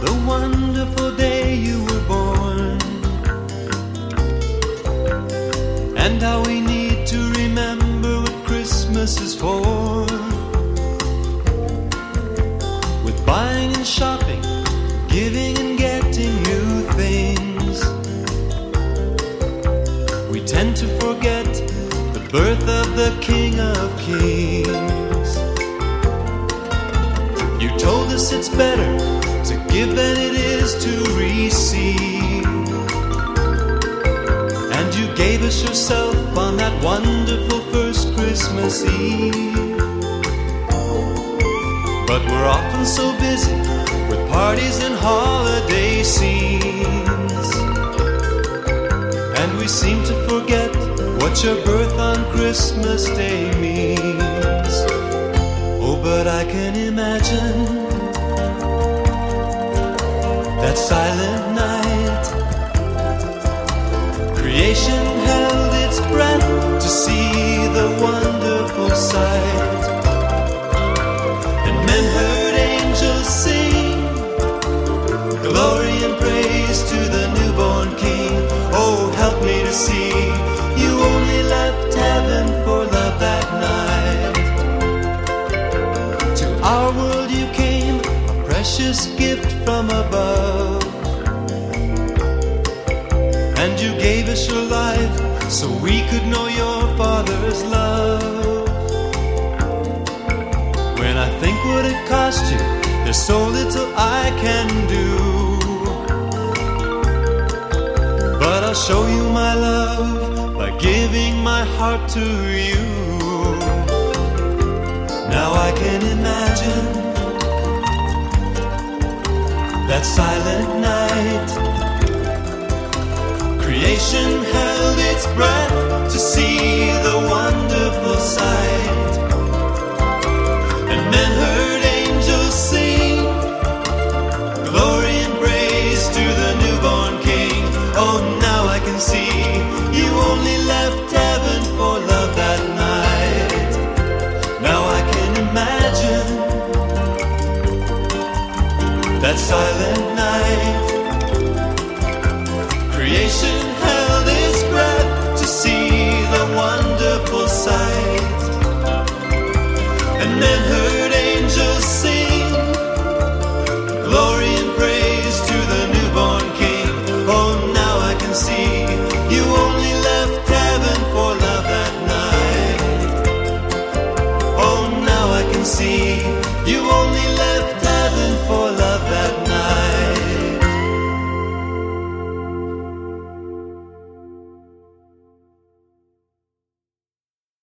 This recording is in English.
the wonderful day you were born, and how we need to remember what Christmas is for. With buying and shopping, giving and getting new things, we tend to forget the birth of the King of Kings. You told us it's better to give than it is to receive, and you gave us yourself on that wonderful first Christmas Eve. But we're often so busy with parties and holiday scenes, and we seem to forget what your birth on Christmas Day means. Oh, but I can imagine that silent night. Creation held its breath to see the wonderful sight, and men heard angels sing glory and praise to the newborn King. Oh, help me to see you only left heaven for love that night. To our world you came, a precious gift from above, and you gave us your life so we could know your Father's love. When I think what it cost you, there's so little I can do, but I'll show you my love by giving my heart to you. Now I can imagine that silent night. Creation held its breath to see the wonderful sight, and men heard angels sing glory and praise to the newborn King. Oh, now I can see you only left heaven for love that night. Now I can imagine that silent night. Creation held its breath to see the wonderful sight, and then heard angels sing glory and praise to the newborn King. Oh, now I can see you only left heaven for love that night. Oh, now I can see you only left